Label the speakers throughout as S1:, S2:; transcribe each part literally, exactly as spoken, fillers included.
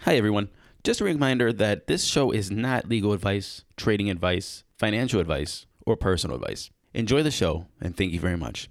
S1: Hi, everyone. Just a reminder that this show is not legal advice, trading advice, financial advice, or personal advice. Enjoy the show, and thank you very much.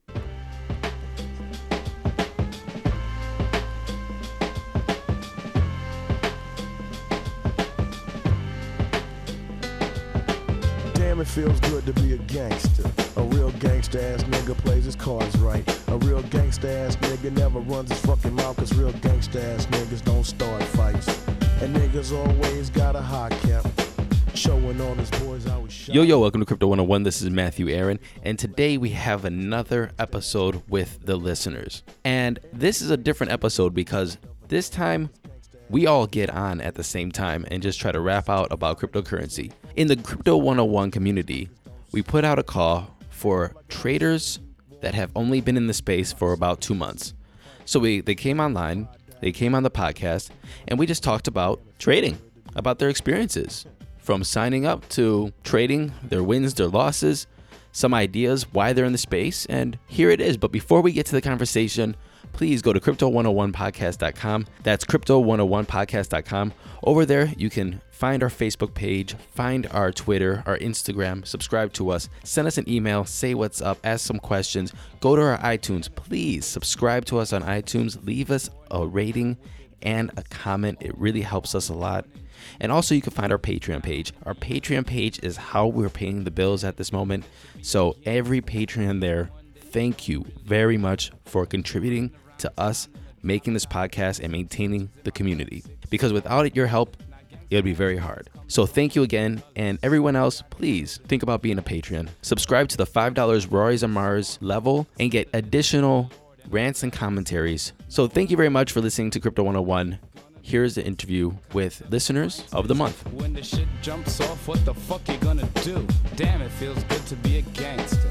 S2: Damn, it feels good to be a gangster. A real gangster ass nigga plays his cards right. A real gangster ass nigga never runs his fucking mouth, cause real gangster ass niggas don't start fights. And niggas always got a high cap. Showing on his boys how we shot.
S1: Yo, yo, welcome to Crypto one oh one. This is Matthew Aaron, and today we have another episode with the listeners. And this is a different episode because this time we all get on at the same time and just try to rap out about cryptocurrency. In the Crypto one oh one community, we put out a call for traders that have only been in the space for about two months. So we they came online, they came on the podcast, and we just talked about trading, about their experiences, from signing up to trading, their wins, their losses, some ideas why they're in the space, and here it is. But before we get to the conversation, please go to crypto one oh one podcast dot com. That's crypto one oh one podcast dot com. Over there, you can find our Facebook page, find our Twitter, our Instagram, subscribe to us, send us an email, say what's up, ask some questions, go to our iTunes. Please subscribe to us on iTunes, leave us a rating and a comment. It really helps us a lot. And also you can find our Patreon page. Our Patreon page is how we're paying the bills at this moment. So every Patreon there, thank you very much for contributing to us making this podcast and maintaining the community. Because without your help, it would be very hard. So thank you again. And everyone else, please think about being a Patreon. Subscribe to the five dollars Rory's and Mars level and get additional rants and commentaries. So thank you very much for listening to Crypto one oh one. Here's the interview with listeners of the month.
S3: When the shit jumps off, what the fuck you gonna do? Damn, it feels good to be a gangster.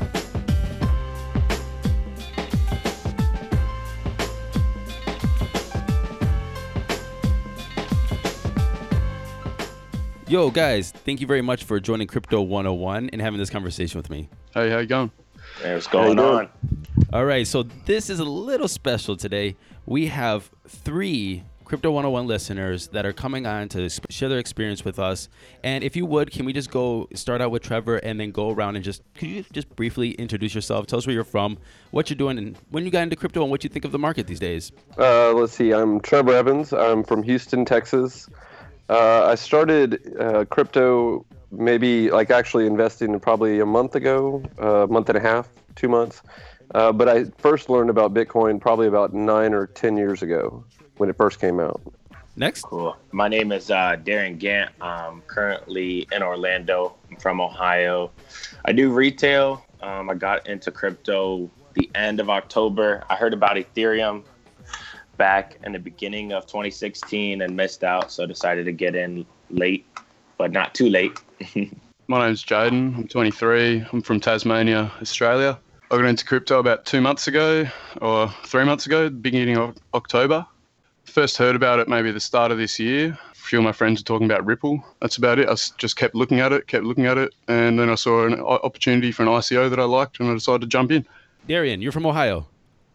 S1: Yo, guys, thank you very much for joining Crypto one oh one and having this conversation with me.
S4: Hey, how you going?
S5: Hey, what's going on?
S1: All right, so this is a little special today. We have three Crypto one oh one listeners that are coming on to share their experience with us. And if you would, can we just go start out with Trevor and then go around and just, could you just briefly introduce yourself? Tell us where you're from, what you're doing, and when you got into crypto and what you think of the market these days.
S6: Uh, let's see, I'm Trevor Evans. I'm from Houston, Texas. Uh, I started uh, crypto maybe like actually investing probably a month ago, a uh, month and a half, two months. Uh, but I first learned about Bitcoin probably about nine or ten years ago when it first came out.
S1: Next.
S5: Cool. My name is uh, Darren Gant. I'm currently in Orlando. I'm from Ohio. I do retail. Um, I got into crypto the end of October. I heard about Ethereum back in the beginning of twenty sixteen and missed out, so decided to get in late, but not too late.
S4: My name's Jaden. I'm twenty-three. I'm from Tasmania, Australia. I got into crypto about two months ago, or three months ago, beginning of October. First heard about it maybe the start of this year. A few of my friends were talking about Ripple. That's about it. I just kept looking at it, kept looking at it, and then I saw an opportunity for an I C O that I liked, and I decided to jump in.
S1: Darian, you're from Ohio.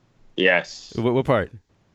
S5: Yes.
S1: What, what part?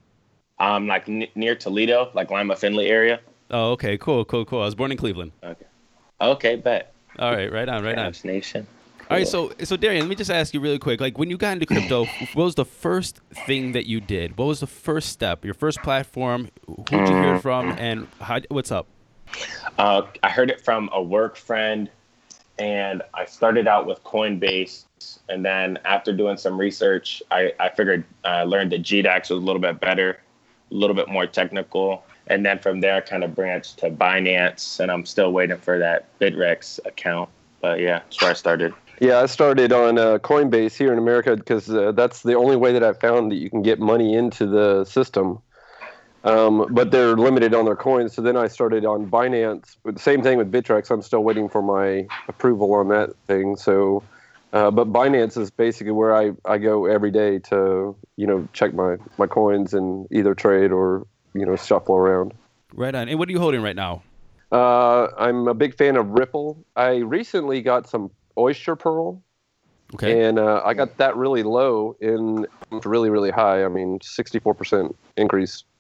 S5: Um, like n- near Toledo, like Lima, Findlay area.
S1: Oh, okay, cool, cool, cool. I was born in Cleveland.
S5: Okay. Okay, bet.
S1: All right, right on, right on.
S5: Cavs Nation.
S1: All right, so so Darian, let me just ask you really quick. Like, when you got into crypto, what was the first thing that you did? What was the first step? Your first platform? Who'd you hear it from? And how, what's up?
S5: Uh, I heard it from a work friend, and I started out with Coinbase. And then after doing some research, I, I figured I uh, learned that G DAX was a little bit better, a little bit more technical. And then from there, I kind of branched to Binance, and I'm still waiting for that Bitrex account. But yeah, that's where I started.
S6: Yeah, I started on uh, Coinbase here in America because uh, that's the only way that I found that you can get money into the system. Um, but they're limited on their coins. So then I started on Binance. But the same thing with Bitrex. I'm still waiting for my approval on that thing. So, uh, but Binance is basically where I, I go every day to, you know, check my, my coins and either trade or, you know, shuffle around.
S1: Right on. And what are you holding right now?
S6: Uh, I'm a big fan of Ripple. I recently got some Oyster Pearl.
S1: Okay.
S6: And uh, I got that really low and really, really high. I mean, sixty-four percent increase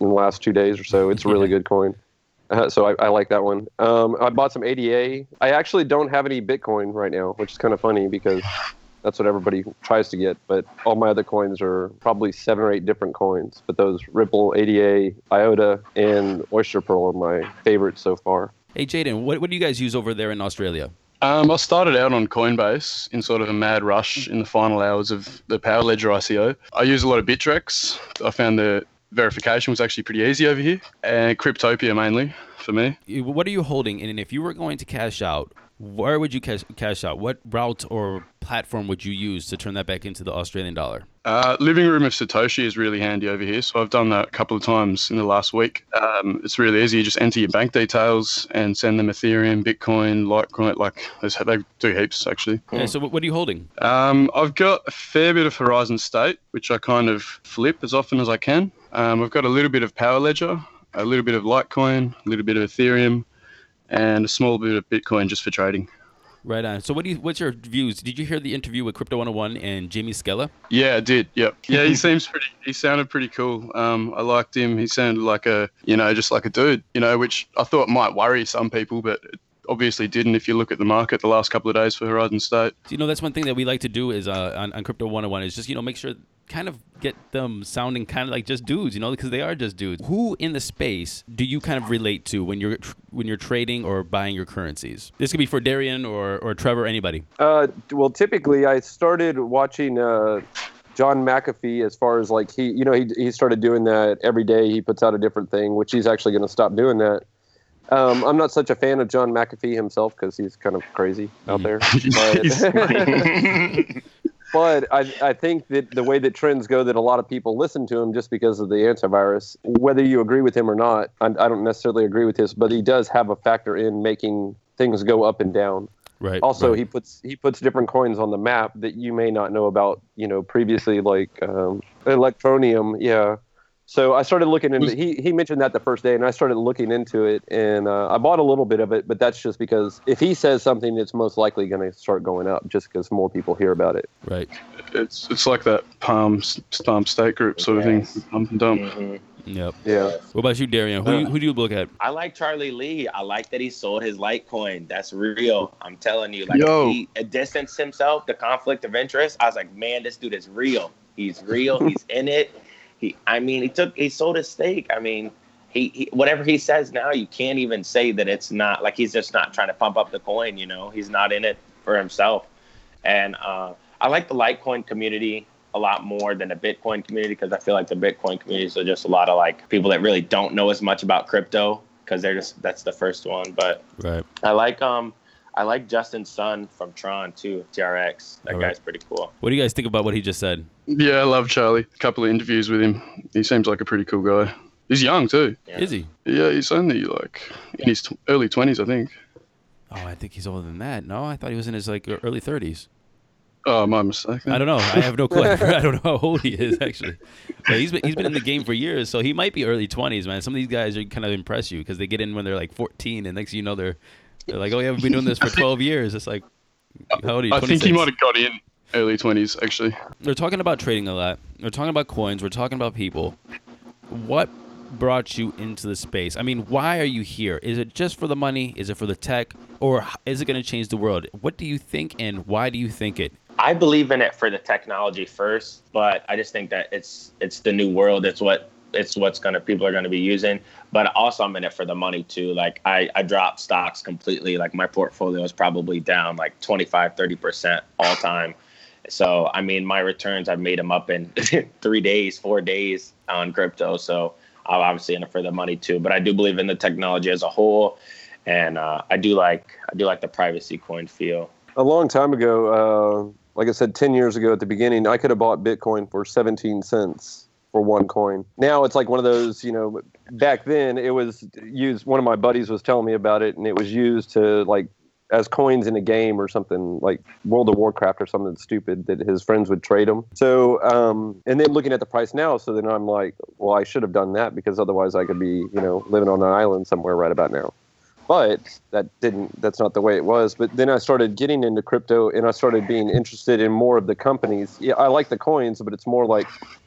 S6: in the last two days or so. It's a really good coin. Uh, so I, I like that one. Um, I bought some A D A. I actually don't have any Bitcoin right now, which is kind of funny because that's what everybody tries to get. But all my other coins are probably seven or eight different coins. But those Ripple, A D A, I O T A, and Oyster Pearl are my favorites so far.
S1: Hey, Jaden, what, what do you guys use over there in Australia?
S4: Um, I started out on Coinbase in sort of a mad rush in the final hours of the Power Ledger I C O. I use a lot of Bittrex. I found the verification was actually pretty easy over here, and Cryptopia mainly for me.
S1: What are you holding? And if you were going to cash out, where would you cash, cash out? What route or platform would you use to turn that back into the Australian dollar?
S4: Uh, Living Room of Satoshi is really handy over here, so I've done that a couple of times in the last week. Um, it's really easy. You just enter your bank details and send them Ethereum, Bitcoin, Litecoin. Like they do heaps actually.
S1: Yeah, so what are you holding?
S4: Um, I've got a fair bit of Horizon State, which I kind of flip as often as I can. Um, I've got a little bit of Power Ledger, a little bit of Litecoin, a little bit of Ethereum, and a small bit of Bitcoin just for trading.
S1: Right on. So what do you, what's your views? Did you hear the interview with Crypto one oh one and Jamie Skella?
S4: Yeah, I did. Yep. Yeah, he seems pretty, he sounded pretty cool. Um, I liked him. He sounded like a, you know, just like a dude, you know, which I thought might worry some people, but it obviously didn't if you look at the market the last couple of days for Horizon State.
S1: You know, that's one thing that we like to do is uh, on, on Crypto one oh one is just, you know, make sure, kind of get them sounding kind of like just dudes, you know, because they are just dudes. Who in the space do you kind of relate to when you're tr- when you're trading or buying your currencies? This could be for Darian or, or Trevor, anybody.
S6: Uh, well, typically I started watching uh, John McAfee as far as like he, you know, he he started doing that every day. He puts out a different thing, which he's actually going to stop doing that. Um, I'm not such a fan of John McAfee himself because he's kind of crazy out there. But, but I, I think that the way that trends go, that a lot of people listen to him just because of the antivirus. Whether you agree with him or not, I, I don't necessarily agree with this, but he does have a factor in making things go up and down.
S1: Right.
S6: Also,
S1: right.
S6: he puts he puts different coins on the map that you may not know about, you know, previously, like um, Electronium. Yeah. So I started looking into he he mentioned that the first day, and I started looking into it, and uh, I bought a little bit of it, but that's just because if he says something, it's most likely going to start going up just because more people hear about it.
S1: Right.
S4: It's it's like that Palm Palm State Group sort of
S5: Yes.
S4: thing, pump and dump.
S5: Mhm.
S1: Yep.
S6: Yeah.
S1: What about you, Darian? Who,
S6: Uh,
S1: you, who do you look at?
S5: I like Charlie Lee. I like that he sold his Litecoin. That's real. I'm telling you. Like
S4: Yo.
S5: he distanced himself, the conflict of interest. I was like, man, this dude is real. He's real. He's in it. He, I mean, he took, he sold his stake. I mean, he, he, whatever he says now, you can't even say that it's not like he's just not trying to pump up the coin. You know, he's not in it for himself. And uh, I like the Litecoin community a lot more than the Bitcoin community because I feel like the Bitcoin communities are just a lot of like people that really don't know as much about crypto because they're just that's the first one. But
S1: Right.
S5: I like um I like Justin Sun from Tron too, T R X. That
S1: All right.
S5: guy's pretty cool.
S1: What do you guys think about what he just said?
S4: Yeah, I love Charlie. A couple of interviews with him. He seems like a pretty cool guy. He's young too.
S5: Yeah.
S1: Is he?
S4: Yeah, he's only like in his t- early twenties, I think.
S1: Oh, I think he's older than that. No, I thought he was in his like early thirties.
S4: Oh, my mistake. then.
S1: I don't know. I have no clue. I don't know how old he is actually. But he's been he's been in the game for years, so he might be early twenties, man. Some of these guys are kind of impress you because they get in when they're like fourteen, and next thing you know they're they're like, oh yeah, we've been doing this for twelve years. It's like, how old are you?
S4: I think he
S1: twenty-six?
S4: might have got in early twenties, actually.
S1: We're talking about trading a lot. We're talking about coins. We're talking about people. What brought you into the space? I mean, why are you here? Is it just for the money? Is it for the tech? Or h- is it going to change the world? What do you think, and why do you think it?
S5: I believe in it for the technology first, but I just think that it's it's the new world. It's what it's what's gonna people are gonna be using. But also I'm in it for the money too. Like I, I dropped stocks completely. Like my portfolio is probably down like twenty-five, thirty percent all time. So I mean my returns I've made them up in three days, four days on crypto. So I'm obviously in it for the money too. But I do believe in the technology as a whole. And uh, I do like I do like the privacy coin feel.
S6: A long time ago, uh, like I said, ten years ago at the beginning, I could have bought Bitcoin for seventeen cents for one coin. Now it's like one of those, you know, back then it was used, one of my buddies was telling me about it, and it was used to like as coins in a game or something like World of Warcraft or something stupid that his friends would trade them. So, um, and then looking at the price now, so then I'm like, well, I should have done that because otherwise I could be, you know, living on an island somewhere right about now. But that didn't, that's not the way it was. But then I started getting into crypto and I started being interested in more of the companies. Yeah, I like the coins, but it's more like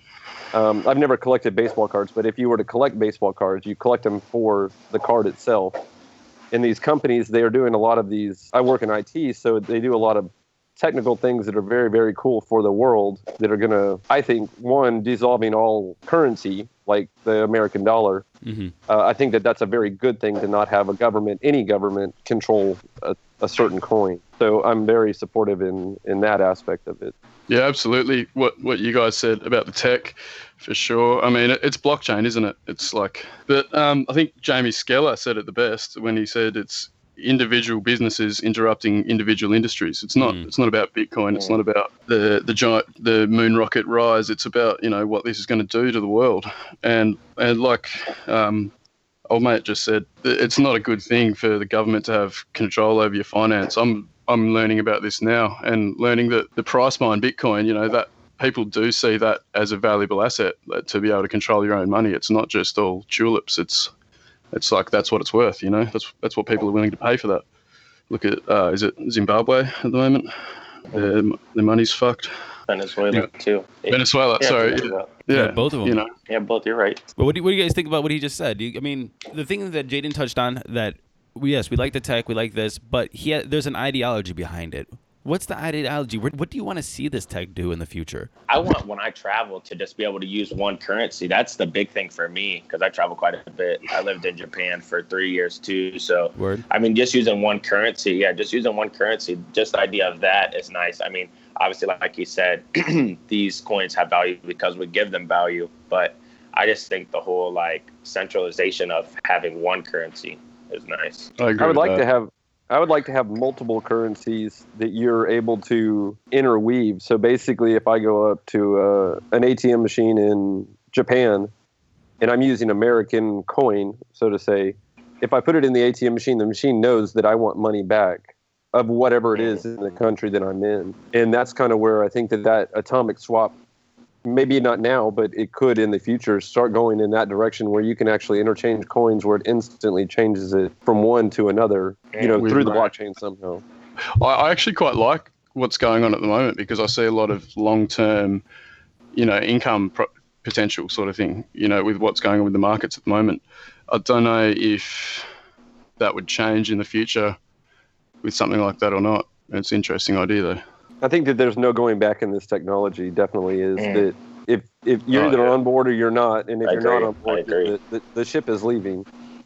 S6: Um, I've never collected baseball cards, but if you were to collect baseball cards, you collect them for the card itself. And these companies, they are doing a lot of these. I work in I T, so they do a lot of technical things that are very, very cool for the world that are going to, I think, one, dissolving all currency, like the American dollar. Mm-hmm. Uh, I think that that's a very good thing to not have a government, any government, control a, a certain coin. So I'm very supportive in, in that aspect of it.
S4: Yeah, absolutely. What what you guys said about the tech, for sure. I mean, it's blockchain, isn't it? It's like, but um, I think Jamie Skeller said it the best when he said it's individual businesses interrupting individual industries. It's not. Mm. It's not about Bitcoin. It's not about the the giant the moon rocket rise. It's about, you know, what this is going to do to the world. And and like um, old mate just said, it's not a good thing for the government to have control over your finance. I'm I'm learning about this now and learning that the price behind Bitcoin, you know, that people do see that as a valuable asset, that to be able to control your own money. It's not just all tulips. It's it's like that's what it's worth, you know. That's that's what people are willing to pay for that. Look at uh, is it Zimbabwe at the moment? Their, their money's fucked.
S5: Venezuela
S4: Yeah.
S5: too.
S4: Venezuela,
S5: Yeah,
S4: sorry.
S5: Venezuela.
S4: Yeah,
S1: Yeah, both of them.
S4: You know,
S5: Yeah, both. You're right.
S1: But what do, what do you guys think about what he just said? Do you, I mean, the thing that Jaden touched on, that we, yes, we like the tech, we like this, but he ha- there's an ideology behind it. What's the ideology? What, what do you want to see this tech do in the future?
S5: I want, when I travel, to just be able to use one currency. That's the big thing for me, because I travel quite a bit. I lived in Japan for three years too. So,
S1: Word.
S5: I mean, just using one currency. Yeah, just using one currency. Just the idea of that is nice. I mean, obviously, like you said, these coins have value because we give them value. But I just think the whole like centralization of having one currency is nice.
S4: I agree.
S6: I would
S4: with
S6: like
S4: that.
S6: to have I would like to have multiple currencies that you're able to interweave. So basically, if I go up to uh, an A T M machine in Japan and I'm using American coin, so to say, if I put it in the A T M machine, the machine knows that I want money back of whatever it is in the country that I'm in. And that's kind of where I think that that atomic swap, maybe not now, but it could in the future start going in that direction where you can actually interchange coins where it instantly changes it from one to another, you know,
S4: With
S6: through the
S4: that.
S6: blockchain somehow.
S4: I, I actually quite like what's going on at the moment because I see a lot of long-term, you know, income pro- potential sort of thing, you know, with what's going on with the markets at the moment. I don't know if that would change in the future with something like that or not. It's an interesting idea, though.
S6: I think that there's no going back in this technology. Definitely is
S5: Mm.
S6: that if if you're
S4: Oh,
S6: either
S4: yeah.
S6: on board or you're not, and if
S5: I
S6: you're not
S5: agree.
S6: on board,
S5: I agree.
S6: the, the, the ship is leaving.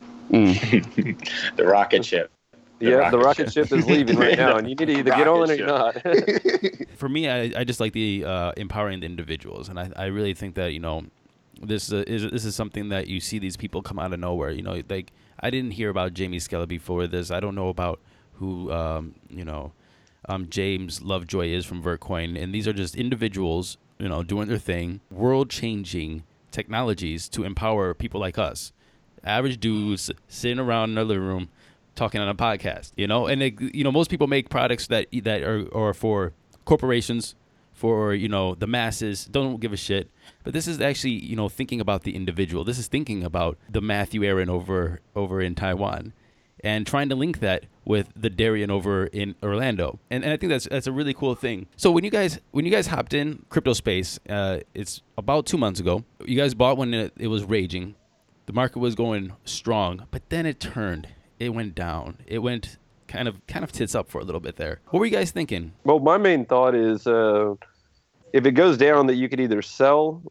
S4: Mm.
S5: The rocket ship. The
S6: yeah,
S5: rocket
S6: the rocket ship.
S5: ship.
S6: is leaving right now, and you need to either get on
S5: Rocket
S6: it or not.
S1: For me, I, I just like the uh, empowering the individuals, and I, I really think that, you know, this uh, is this is something that you see these people come out of nowhere. You know, like I didn't hear about Jamie Skeller before this. I don't know about who um, you know um, James Lovejoy is from Vertcoin, and these are just individuals, you know, doing their thing, world-changing technologies to empower people like us, average dudes sitting around in their living room talking on a podcast, you know. And it, you know, most people make products that that are, are for corporations, for, you know, the masses, don't give a shit. But this is actually, you know, thinking about the individual. This is thinking about the Matthew Aaron over over in Taiwan, and trying to link that with the Darian over in Orlando. And, and I think that's that's a really cool thing. So when you guys when you guys hopped in crypto space, uh, it's about two months ago. You guys bought when it, it was raging. The market was going strong, but then it turned. It went down. It went kind of kind of tits up for a little bit there. What were you guys thinking?
S6: Well, my main thought is uh, if it goes down, that you could either sell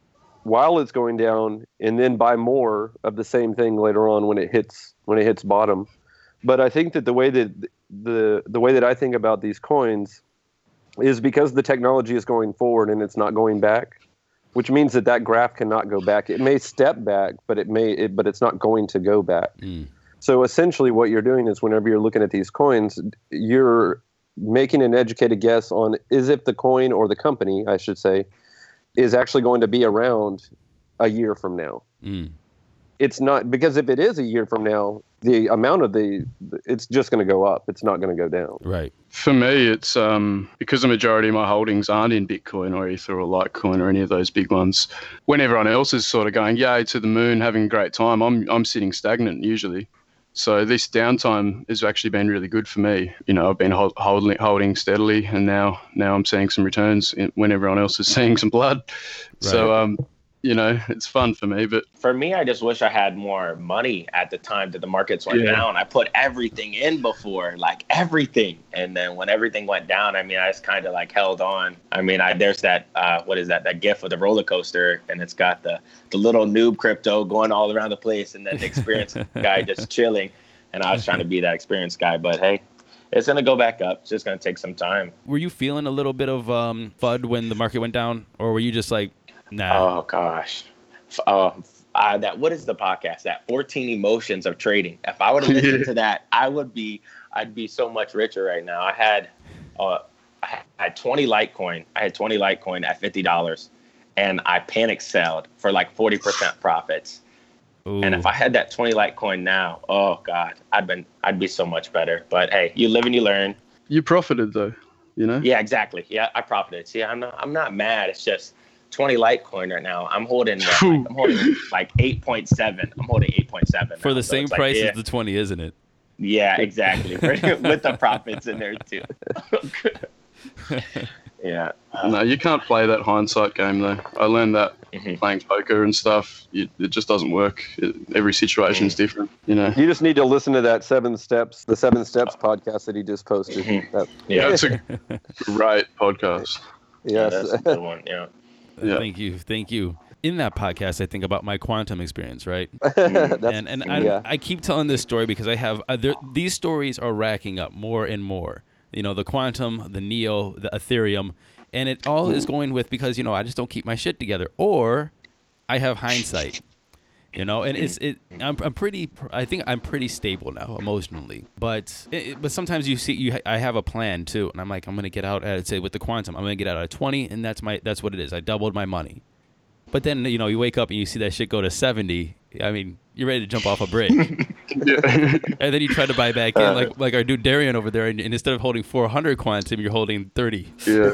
S6: while it's going down and then buy more of the same thing later on when it hits when it hits bottom. But I think that the way that the the way that I think about these coins is because the technology is going forward and it's not going back, which means that that graph cannot go back. It may step back, but it may it, but it's not going to go back.
S1: Mm.
S6: So essentially what you're doing is whenever you're looking at these coins, you're making an educated guess on is if the coin or the company, I should say, is actually going to be around a year from now.
S1: Mm.
S6: It's not, because if it is a year from now, the amount of the, it's just going to go up. It's not going to go down.
S1: Right.
S4: For me, it's um, because the majority of my holdings aren't in Bitcoin or Ether or Litecoin or any of those big ones. When everyone else is sort of going, yay, to the moon, having a great time, I'm I'm sitting stagnant usually. So this downtime has actually been really good for me. You know, I've been hold, holding holding steadily, and now now I'm seeing some returns in, when everyone else is seeing some blood.
S1: Right.
S4: So um, you know, it's fun for me. But
S5: for me, I just wish I had more money at the time that the markets went
S4: Yeah.
S5: down. I put everything in before, like everything. And then when everything went down, I mean, I just kind of like held on. I mean, I there's that, uh, what is that, that gif of the roller coaster. And it's got the, the little noob crypto going all around the place. And then the experienced guy just chilling. And I was trying to be that experienced guy. But hey, it's going to go back up. It's just going to take some time.
S1: Were you feeling a little bit of um, FUD when the market went down? Or were you just like, nah?
S5: Oh, gosh. Uh, uh, that what is the podcast? That fourteen Emotions of Trading. If I would have listened to that, I would be, I'd be so much richer right now. I had, uh, I had twenty Litecoin. I had twenty Litecoin at fifty dollars, and I panic sold for like forty percent profits.
S1: Ooh.
S5: And if I had that twenty Litecoin now, oh God, I'd been, I'd be so much better. But hey, you live and you learn.
S4: you profited though, you know?
S5: Yeah, exactly. Yeah, I profited. See, I'm not, I'm not mad. It's just twenty Litecoin right now. I'm holding, like, I'm holding like eight point seven. I'm holding eight point seven
S1: For
S5: now.
S1: the
S5: So
S1: same
S5: it's like,
S1: price
S5: yeah,
S1: as the twenty, isn't it?
S5: yeah, exactly. With the profits in there too. Yeah.
S4: No, you can't play that hindsight game though. I learned that
S5: Mhm.
S4: playing poker and stuff. You, it just doesn't work. It, every situation's different, you know.
S6: You just need to listen to that Seven Steps, the Seven Steps podcast that he just posted.
S5: Mhm.
S6: That-
S5: Yeah.
S4: That's a great podcast.
S5: Yeah,
S6: yes.
S5: that's a good one. Yeah.
S4: Yeah.
S1: Thank you. Thank you. In that podcast, I think about my quantum experience, right?
S6: That's-
S1: and and I,
S6: yeah.
S1: I keep telling this story because I have uh, there, these stories are racking up more and more. You know, the quantum, the Neo, the Ethereum, and it all is going with because, you know, I just don't keep my shit together, or I have hindsight. You know, and it's it. I'm I'm pretty. I think I'm pretty stable now emotionally, but it, but sometimes you see you. I have a plan too, and I'm like I'm gonna get out at say with the quantum. I'm gonna get out at twenty, and that's my that's what it is. I doubled my money. But then, you know, you wake up and you see that shit go to seventy. I mean, you're ready to jump off a bridge.
S4: Yeah.
S1: And then you try to buy back in, like like our dude Darian over there, and, and instead of holding four hundred quantum, you're holding thirty.
S4: Yeah.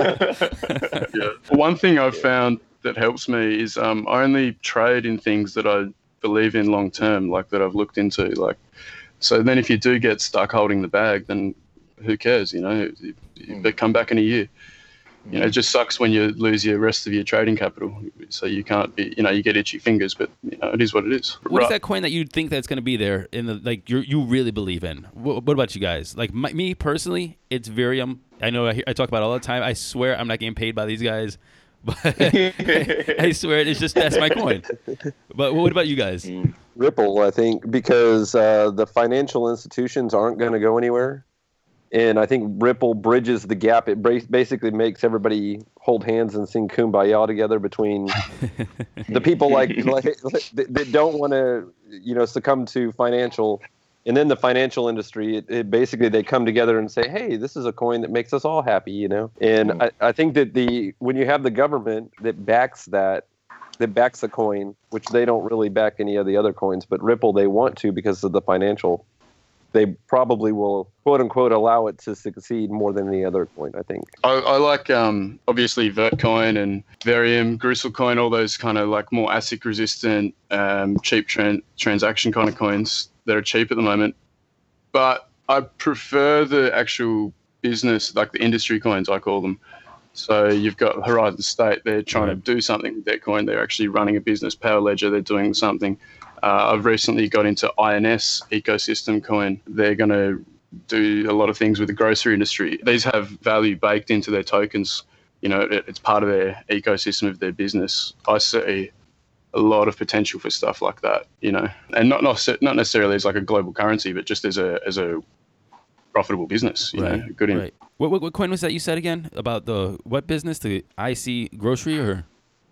S4: Yeah. One thing I've found that helps me is um, I only trade in things that I believe in long term, like that I've looked into. Like, so then if you do get stuck holding the bag, then who cares? You know, you, you come back in a year. You know, it just sucks when you lose your rest of your trading capital. So you can't be, you know, you get itchy fingers, but you know, it is what it is.
S1: What is
S4: Right.
S1: that coin that you think that's going to be there in the like you you really believe in? What, what about you guys? Like my, me personally, it's Virium. I know I, hear, I talk about it all the time. I swear I'm not getting paid by these guys, but I swear it's just that's my coin. But what about you guys?
S6: Ripple, I think, because uh, the financial institutions aren't going to go anywhere. And I think Ripple bridges the gap. It bra- basically makes everybody hold hands and sing Kumbaya together between the people like, like that, that don't want to, you know, succumb to financial, and then the financial industry. It, it basically they come together and say, "Hey, this is a coin that makes us all happy," you know. And I, I think that the when you have the government that backs that, that backs the coin, which they don't really back any of the other coins, but Ripple they want to because of the financial. They probably will, quote unquote, allow it to succeed more than any other coin, I think.
S4: I, I like, um, obviously, Vertcoin and Verium, Gruselcoin, all those kind of like more ASIC resistant, um, cheap tran- transaction kind of coins that are cheap at the moment. But I prefer the actual business, like the industry coins, I call them. So you've got Horizon State, they're trying to do something with their coin. They're actually running a business. Power Ledger, they're doing something. Uh, I've recently got into I N S, Ecosystem Coin. They're going to do a lot of things with the grocery industry. These have value baked into their tokens. You know, it, it's part of their ecosystem of their business. I see a lot of potential for stuff like that, you know, and not not, not necessarily as like a global currency, but just as a as a profitable business, you
S1: Right.
S4: know, good in.
S1: Right. What, what what coin was that you said again about the what business? The I C grocery or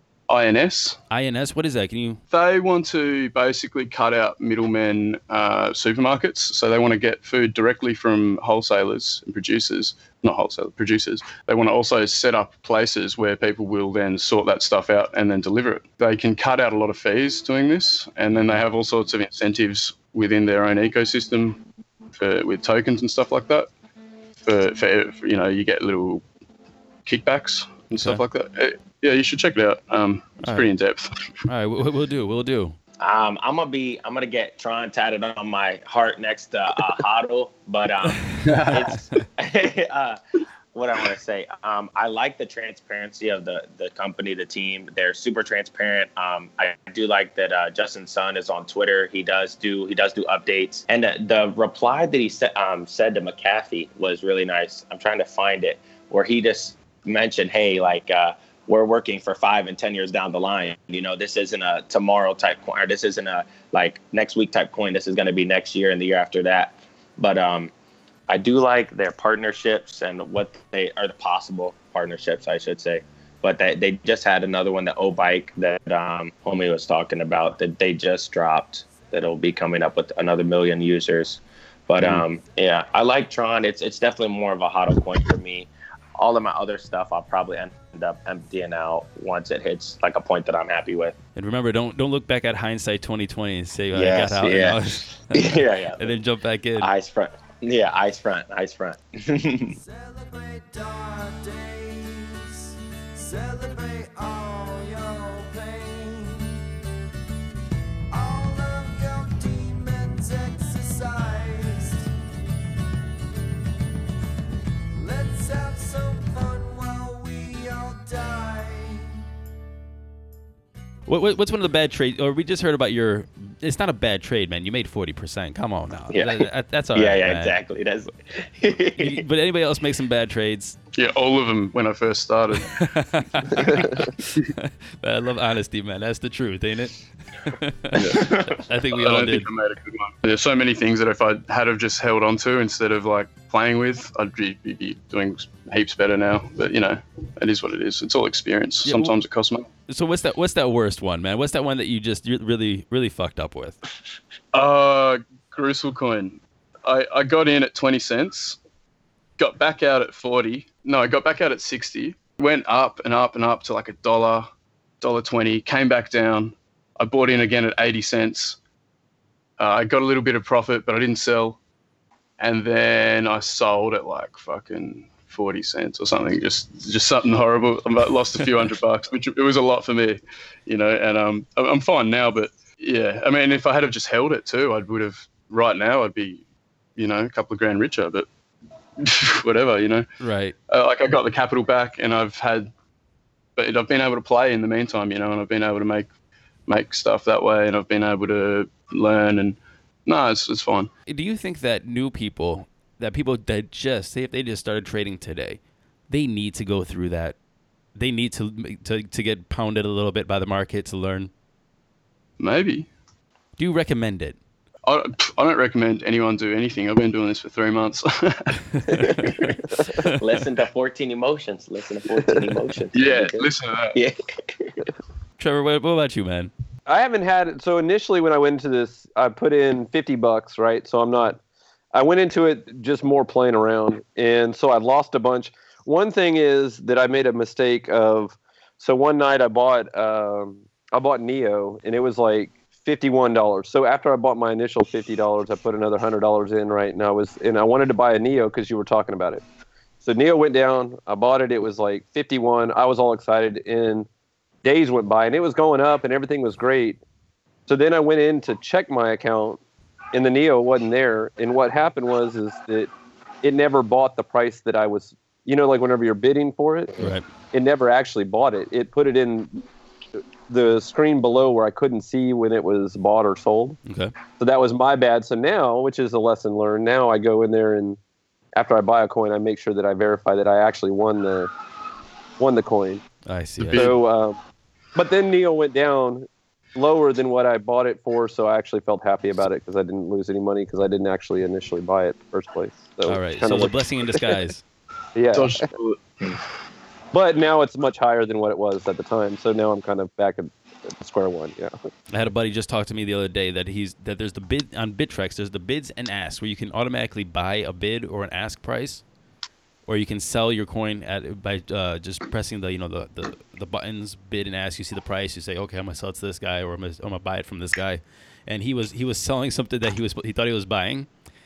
S4: I N S.
S1: I N S? What is that? Can you?
S4: They want to basically cut out middlemen uh, supermarkets. So they want to get food directly from wholesalers and producers, not wholesalers, producers. They want to also set up places where people will then sort that stuff out and then deliver it. They can cut out a lot of fees doing this. And then they have all sorts of incentives within their own ecosystem for, with tokens and stuff like that. For, for, for you know, you get little kickbacks and stuff like that. It, yeah, you should check it out. Um, it's
S1: All
S4: pretty
S1: right.
S4: in depth.
S1: All right, we'll, we'll do. We'll do.
S5: Um, I'm gonna be. I'm gonna get Tron tatted on my heart next to uh, Hodl, but um, it's uh, what I want to say. Um, I like the transparency of the the company, the team. They're super transparent. Um, I do like that uh, Justin Sun is on Twitter. He does do he does do updates, and the, the reply that he said um, said to McAfee was really nice. I'm trying to find it, where he just mentioned, "Hey, like uh, we're working for five and ten years down the line. You know, this isn't a tomorrow type coin, or this isn't a like next week type coin. This is going to be next year and the year after that." But um. I do like their partnerships and what they are, the possible partnerships, I should say. But they, they just had another one, the O-Bike, that um, homie was talking about, that they just dropped, that'll be coming up with another million users. But mm. um, yeah, I like Tron. It's it's definitely more of a hodl coin for me. All of my other stuff, I'll probably end up emptying out once it hits like a point that I'm happy with.
S1: And remember, don't don't look back at hindsight twenty twenty and say, well,
S5: yes,
S1: I got out.
S5: Yeah. yeah, yeah.
S1: And then jump back in.
S5: Eyes front. Yeah, ice front, ice front.
S7: Celebrate dark days. Celebrate all your pain. All of your demons exercised. Let's have some fun while we all die.
S1: What, what, what's one of the bad trades? Or we just heard about your. It's not a bad trade, man. You made forty percent. Come on now.
S5: Yeah,
S1: that, that's all
S5: yeah,
S1: right.
S5: Yeah,
S1: man.
S5: exactly. That's.
S1: But anybody else make some bad trades?
S4: Yeah, all of them when I first started.
S1: I love honesty, man. That's the truth, ain't it? I think we
S4: I
S1: all
S4: don't
S1: did.
S4: think I made a good one. There's so many things that if I had have just held on to instead of like playing with, I'd be, be doing heaps better now. But you know, it is what it is. It's all experience.
S1: Yeah,
S4: Sometimes
S1: well,
S4: it costs money.
S1: So what's that? What's that worst one, man? What's that one that you just you really really fucked up with?
S4: Uh, Gristle coin. I, I got in at twenty cents, got back out at forty. No, I got back out at sixty. Went up and up and up to like a dollar, dollar twenty. Came back down. I bought in again at eighty cents. Uh, I got a little bit of profit, but I didn't sell. And then I sold at like fucking forty cents or something. Just just something horrible. I lost a few hundred bucks, which it was a lot for me, you know. And um, I'm fine now, but yeah, I mean, if I had have just held it too, I would have. Right now, I'd be, you know, a couple of grand richer. But whatever, you know.
S1: Right.
S4: Uh, like I got the capital back, and I've had, but I've been able to play in the meantime, you know, and I've been able to make make stuff that way, and I've been able to learn, and no, it's it's fine.
S1: Do you think that new people, that people that just say if they just started trading today, they need to go through that? They need to to to get pounded a little bit by the market to learn?
S4: Maybe.
S1: Do you recommend it?
S4: I, I don't recommend anyone do anything. I've been doing this for three months.
S5: Listen to fourteen Emotions. Listen to fourteen Emotions.
S4: Yeah, listen to that.
S5: Yeah.
S1: Trevor, what, what about you, man?
S6: I haven't had it. So initially when I went into this, I put in fifty bucks, right? So I'm not, I went into it just more playing around. And so I lost a bunch. One thing is that I made a mistake of, so one night I bought, um, I bought Neo and it was like fifty-one dollars. So after I bought my initial fifty dollars, I put another one hundred dollars in, right? And I was, and I wanted to buy a Neo because you were talking about it. So Neo went down, I bought it. It was like fifty-one. I was all excited and days went by and it was going up and everything was great. So then I went in to check my account and the Neo wasn't there. And what happened was, is that it never bought the price that I was, you know, like whenever you're bidding for it,
S1: Right.
S6: it never actually bought it. It put it in the screen below where I couldn't see when it was bought or sold.
S1: Okay.
S6: So that was my bad. So now, which is a lesson learned, now I go in there and after I buy a coin, I make sure that I verify that I actually won the won the coin.
S1: I see. I
S6: So, um, but then Neo went down lower than what I bought it for, so I actually felt happy about it because I didn't lose any money because I didn't actually initially buy it in the first place. So
S1: All right.
S6: kinda
S1: So it's a
S6: looked-
S1: blessing in disguise.
S6: yeah.
S4: Dodged a bullet.
S6: But now it's much higher than what it was at the time. So now I'm kind of back at, at square one. Yeah.
S1: I had a buddy just talk to me the other day that he's that there's the bid on Bittrex. There's the bids and asks where you can automatically buy a bid or an ask price, or you can sell your coin at by uh, just pressing the you know the, the, the buttons bid and ask. You see the price. You say, okay, I'm gonna sell it to this guy, or I'm gonna, I'm gonna buy it from this guy. And he was he was selling something that he was he thought he was buying.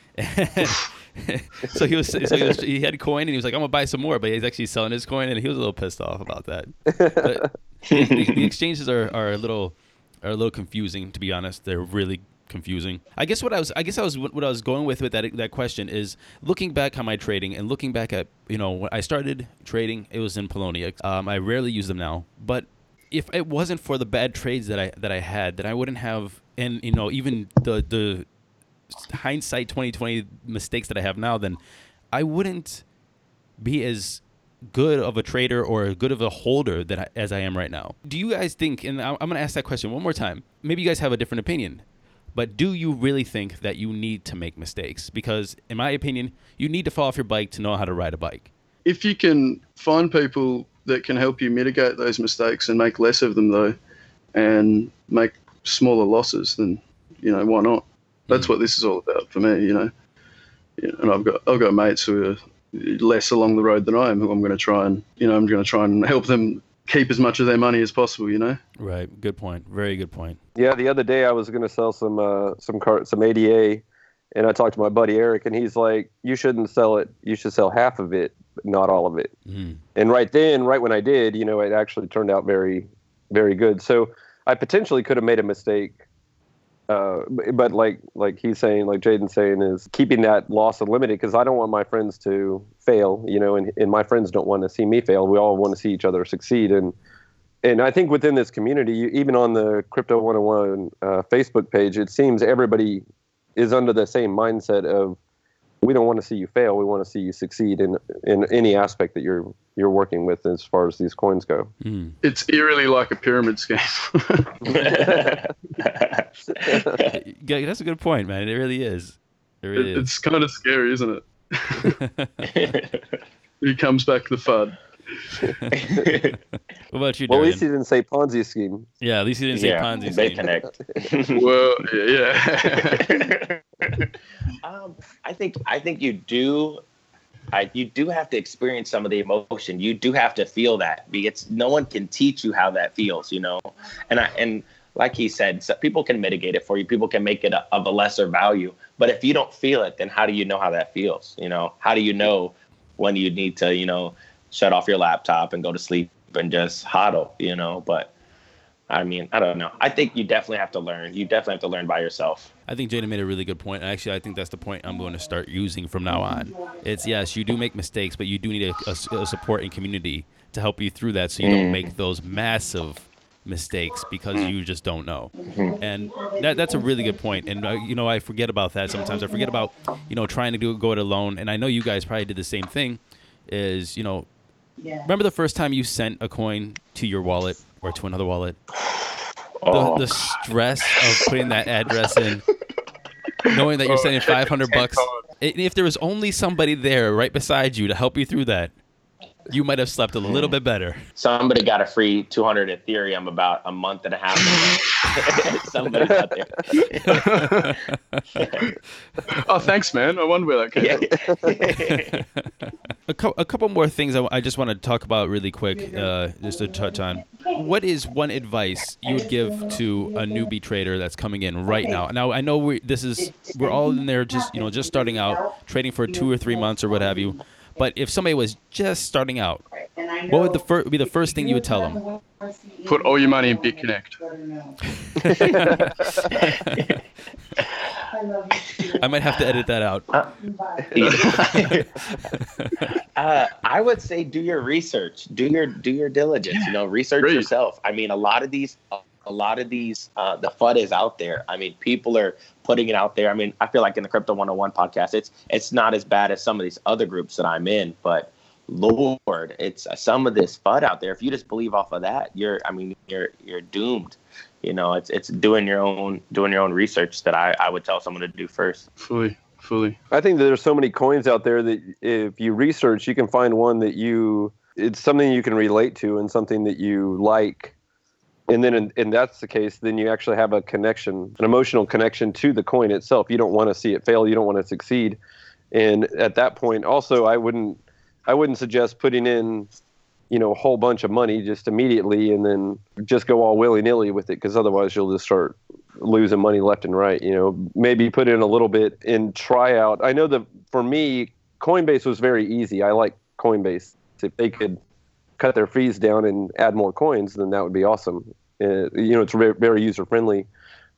S1: so he was so he, was, he had coin and he was like, I'm gonna buy some more, but he's actually selling his coin, and he was a little pissed off about that. But the, the exchanges are, are a little are a little confusing, to be honest. They're really confusing. I guess what I was I guess I was what I was going with with that that question is looking back on my trading and looking back at, you know, when I started trading, it was in Polonia. Um, I rarely use them now, but if it wasn't for the bad trades that I that I had, then I wouldn't have, and you know, even the the hindsight twenty twenty mistakes that I have now, then I wouldn't be as good of a trader or good of a holder that I, as I am right now. Do you guys think, and I'm going to ask that question one more time, maybe you guys have a different opinion, but do you really think that you need to make mistakes? Because in my opinion, you need to fall off your bike to know how to ride a bike.
S4: If you can find people that can help you mitigate those mistakes and make less of them, though, and make smaller losses, then, you know, why not? That's what this is all about for me, you know. Yeah, and I've got I've got mates who are less along the road than I am, who I'm going to try and, you know, I'm going to try and help them keep as much of their money as possible, you know.
S1: Right. Good point. Very good point.
S6: Yeah, the other day I was going to sell some uh, some car, some A D A, and I talked to my buddy Eric, and he's like, "You shouldn't sell it. You should sell half of it, but not all of it." Mm. And right then, right when I did, you know, it actually turned out very, very good. So I potentially could have made a mistake. Uh, but like like he's saying, like Jaden's saying, is keeping that loss unlimited, because I don't want my friends to fail, you know, and, and my friends don't want to see me fail. We all want to see each other succeed. And and I think within this community, you, even on the Crypto one oh one uh, Facebook page, it seems everybody is under the same mindset of, we don't want to see you fail. We want to see you succeed in in any aspect that you're you're working with as far as these coins go.
S1: Mm.
S4: It's eerily like a pyramid scheme.
S1: Yeah, that's a good point, man. It really is. It really
S4: it,
S1: is.
S4: It's kind of scary, isn't it? Here comes back the fun.
S1: What about you, Darren?
S6: Well, at least he didn't say Ponzi scheme.
S1: Yeah, at least he didn't say
S5: Yeah,
S1: Ponzi
S5: they
S1: scheme.
S5: connect.
S4: Well, yeah.
S5: um, I think I think you do. I, you do have to experience some of the emotion. You do have to feel that, because no one can teach you how that feels, you know. And I and like he said, so people can mitigate it for you. People can make it a, of a lesser value. But if you don't feel it, then how do you know how that feels? You know, how do you know when you need to, you know, shut off your laptop and go to sleep and just hodl, you know? But I mean, I don't know. I think you definitely have to learn. You definitely have to learn by yourself.
S1: I think Jaden made a really good point. Actually, I think that's the point I'm going to start using from now on. It's, yes, you do make mistakes, but you do need a, a, a support and community to help you through that, so you don't make those massive mistakes because you just don't know. And that that's a really good point. And, uh, you know, I forget about that sometimes. I forget about, you know, trying to do go it alone. And I know you guys probably did the same thing, is, you know, remember the first time you sent a coin to your wallet or to another wallet?
S5: Oh.
S1: The, the stress of putting that address in, knowing that you're sending five hundred bucks. And if there was only somebody there right beside you to help you through that, you might have slept a little bit better.
S5: Somebody got a free two hundred Ethereum about a month and a half ago. Somebody got there.
S4: Oh, thanks, man. I wonder where that came from.
S1: A, co- a couple more things I, w- I just want to talk about really quick, uh, just to touch on. What is one advice you would give to a newbie trader that's coming in right now? Now, I know we this is we're all in there just you know just starting out, trading for two or three months or what have you. But if somebody was just starting out, what would the fir- be the first thing you would tell them?
S4: Put all your money in BitConnect.
S1: I might have to edit that out.
S5: uh, I would say do your research, do your do your diligence. You know, research
S4: Great.
S5: yourself. I mean, a lot of these, a lot of these, uh, the F U D is out there. I mean, people are putting it out there. I mean, I feel like in the Crypto one oh one podcast, it's it's not as bad as some of these other groups that I'm in, but Lord, it's uh, some of this F U D out there. If you just believe off of that, you're, I mean, you're you're doomed. You know, it's it's doing your own doing your own research that I, I would tell someone to do first.
S4: Fully, fully.
S6: I think that there's so many coins out there that if you research, you can find one that you, it's something you can relate to and something that you like. And then, in, and that's the case, then you actually have a connection, an emotional connection to the coin itself. You don't want to see it fail. You don't want to succeed. And at that point, also, I wouldn't, I wouldn't suggest putting in, you know, a whole bunch of money just immediately and then just go all willy-nilly with it, because otherwise you'll just start losing money left and right. You know, maybe put in a little bit and try out. I know that for me, Coinbase was very easy. I like Coinbase. If they could cut their fees down and add more coins, then that would be awesome. Uh, you know, it's very, very user-friendly.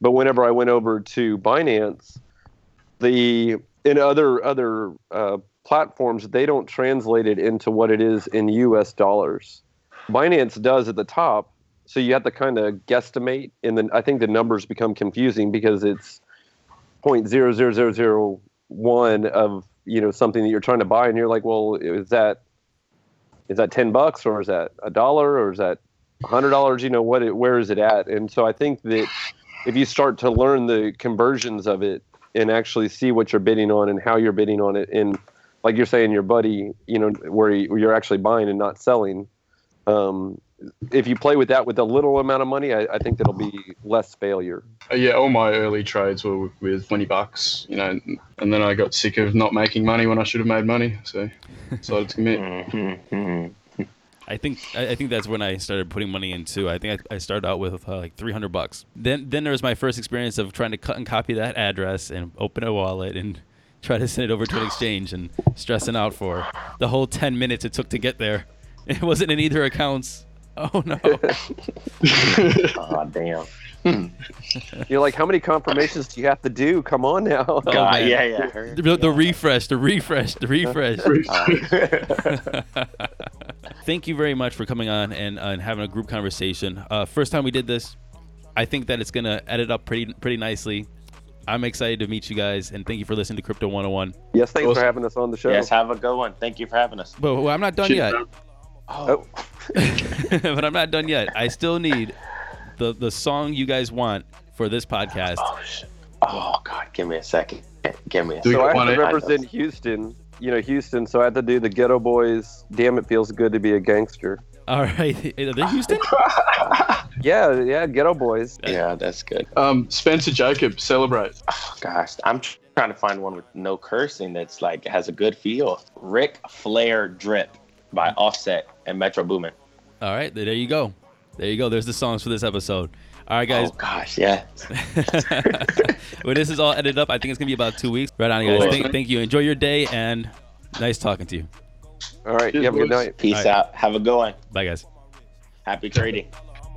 S6: But whenever I went over to Binance, the in other other uh, platforms, they don't translate it into what it is in U S dollars. Binance does at the top, so you have to kind of guesstimate, and then I think the numbers become confusing because it's zero point zero zero zero zero one of, you know, something that you're trying to buy, and you're like, well, is that is that ten bucks, or is that a dollar, or is that a hundred dollars? You know, what? It, where is it at? And so I think that if you start to learn the conversions of it and actually see what you're bidding on and how you're bidding on it, and like you're saying, your buddy, you know, where you're actually buying and not selling. Um, if you play with that with a little amount of money, I, I think that'll be less failure.
S4: Uh, yeah, all my early trades were with twenty bucks, you know, and then I got sick of not making money when I should have made money, so decided to commit.
S1: I think I I think that's when I started putting money in too. I think I, I started out with uh, like three hundred bucks. Then then there was my first experience of trying to cut and copy that address and open a wallet and try to send it over to an exchange, and stressing out for the whole ten minutes it took to get there. It wasn't in either accounts. Oh no.
S5: Oh damn.
S6: You're like, how many confirmations do you have to do? Come on now.
S1: Oh,
S5: God,
S1: man.
S5: yeah, yeah. I heard.
S1: The, the refresh, the refresh, the refresh. Thank you very much for coming on and, uh, and having a group conversation. Uh, first time we did this, I think that it's gonna edit up pretty pretty nicely. I'm excited to meet you guys, and thank you for listening to Crypto one oh one.
S6: Yes, thanks
S4: Awesome.
S6: for having us on the show.
S5: Yes, have a good one. Thank you for having us.
S1: But well, I'm not done
S4: Shit,
S1: yet.
S4: no.
S5: Oh,
S1: But I'm not done yet. I still need the the song you guys want for this podcast.
S5: oh, sh- oh God, give me a second. Give me a
S4: Do we
S6: So
S5: second.
S6: I have
S4: want
S6: to
S4: it?
S6: represent Houston, you know, Houston. So I have to do the Ghetto Boys. Damn, it feels good to be a gangster.
S1: All right, are they Houston?
S6: Yeah, yeah, Ghetto Boys.
S5: Yeah, that's good.
S4: Um, Spencer Jacob, Celebrate.
S5: Oh, gosh, I'm tr- trying to find one with no cursing that's like has a good feel. Ric Flair Drip by Offset and Metro Boomin.
S1: All right, there you go. There you go. There's the songs for this episode. All right, guys.
S5: Oh gosh, yeah.
S1: When this is all edited up, I think it's gonna be about two weeks. Right on, guys.
S4: Cool.
S1: Thank, thank you. Enjoy your day, and nice talking to you.
S6: All right, you have a good night.
S5: Peace
S1: All right.
S5: out. Have a good one.
S1: Bye, guys.
S5: Happy trading.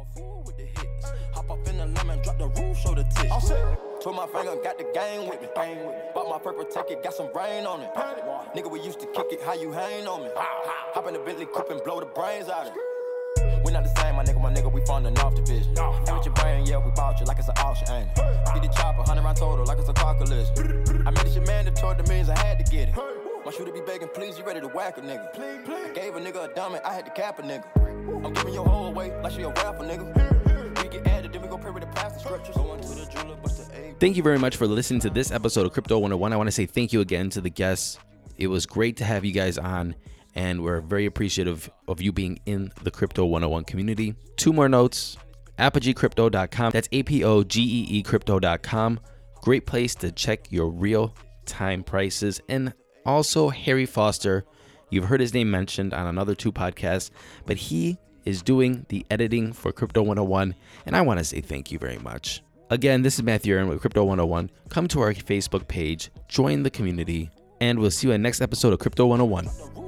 S7: Hop up in the lemon, drop the roof, show the tits. Put my finger, got the game with me. Bought my purple ticket, got some rain on it. Nigga, we used to kick it, how you hang on me? Hop in the Bentley coupe and blow the brains out of it. We not the same, my nigga, my nigga, we from the North Division. Get with your brain, yeah, we bought you like it's an auction, ain't it? Get the chopper, hundred round total, like it's a car collision. I made this your mandatory, the means I had to get it. My shooter be begging, please, you ready to whack a nigga? I gave a nigga a dummy, I had to cap a nigga. I'm giving your whole away like she a rapper, nigga. We get added, then we go pray with the pastor scriptures. Going to the jeweler, bust the A.
S1: Thank you very much for listening to this episode of Crypto one oh one. I want to say thank you again to the guests. It was great to have you guys on, and we're very appreciative of you being in the Crypto one oh one community. Two more notes, apogee crypto dot com. That's A P O G E E crypto dot com. Great place to check your real-time prices. And also Harry Foster. You've heard his name mentioned on another two podcasts, but he is doing the editing for Crypto one oh one, and I want to say thank you very much. Again, this is Matthew Aaron with Crypto one oh one. Come to our Facebook page, join the community, and we'll see you in the next episode of Crypto one oh one.